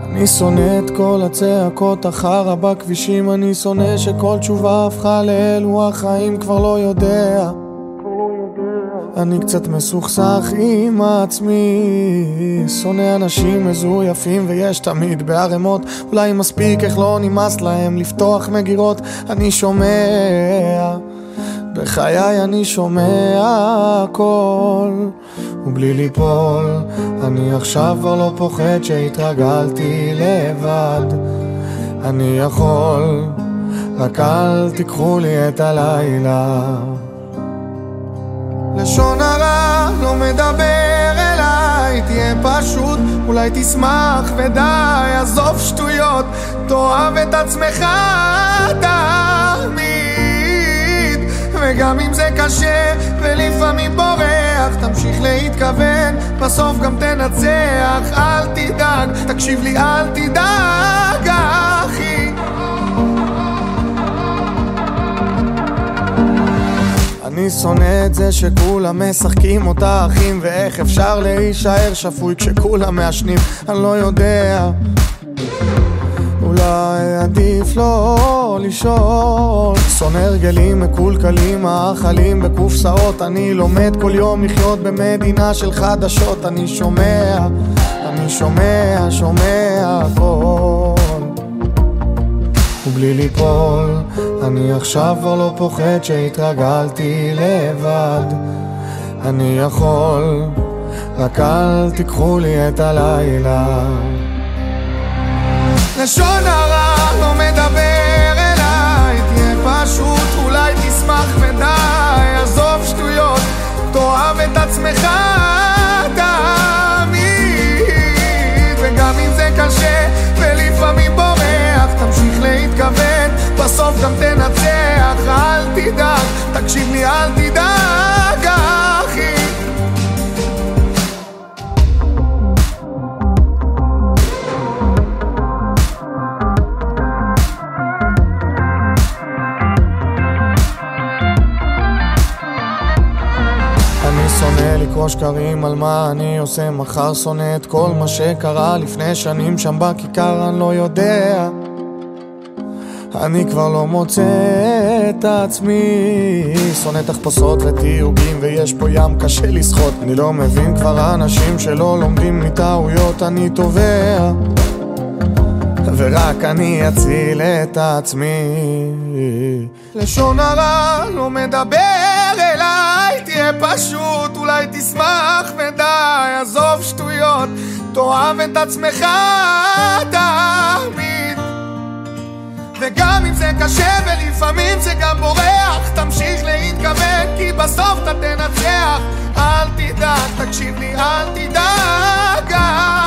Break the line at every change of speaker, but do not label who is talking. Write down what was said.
אני שונא את כל הצעקות החרא בכבישים, אני שונא שכל תשובה הפכה לאלו החיים כבר לא יודע. אני קצת מסוכסך עם עצמי, שונא אנשים מזויפים ויש תמיד בערימות, אולי מספיק איך לא נמאס להם לפתוח מגירות. אני שומע, בחיי אני שומע הכל ובלי ליפול. אני עכשיו כבר לא פוחד שהתרגלתי לבד, אני יכול, רק אל תיקחו לי את הלילה. לשון הרע לא מדבר אליי, תהיה פשוט, אולי תשמח ודי, עזוב שטויות, תאהב את עצמך תמיד. וגם אם זה קשה ולפעמים בורח, תמשיך להתכוון, בסוף גם תנצח. אל תדאג, תקשיב לי, אל תדאג אחי. אני שונא את זה שכולם משחקים אותה אחים, ואיך אפשר להישאר שפוי כשכולם מעשנים. אני לא יודע, אולי עדיף לא לשאול. שונא הרגלים מקולקלים, האכלים בקופסאות. אני לומד כל יום לחיות במדינה של חדשות. אני שומע הכל ובלי ליפול. אני עכשיו כבר לא פוחד שהתרגלתי לבד, אני יכול, רק אל תיקחו לי את הלילה. לשון הרע לא מדבר אליי, תהיה פשוט, אולי תשמח ודי, עזוב שטויות, תאהב את עצמך תמיד. וגם אם זה קשה ולפעמים בורח, תמשיך להתכוון, בסוף גם תנצח. אל תדאג, תקשיב לי, אל תדאג אחי. אני שונא לקרוא שקרים על מה אני עושה מחר, שונא את כל מה שקרה לפני שנים שם בכיכר. אני לא יודע, אני כבר לא מוצא את עצמי, שונא תחפושות ותיוגים ויש פה ים קשה לשחות. אני לא מבין כבר אנשים שלא לומדים מטעויות. אני תובע ורק אני אציל את עצמי. לשון הרע לא מדבר אליי, תהיה פשוט, אולי תשמח ודי, עזוב שטויות, תאהב את עצמך תמיד. וגם אם זה קשה ולפעמים זה גם בורח, תמשיך להתכוון כי בסוף אתה תנצח. אל תדאג, תקשיב לי, אל תדאג.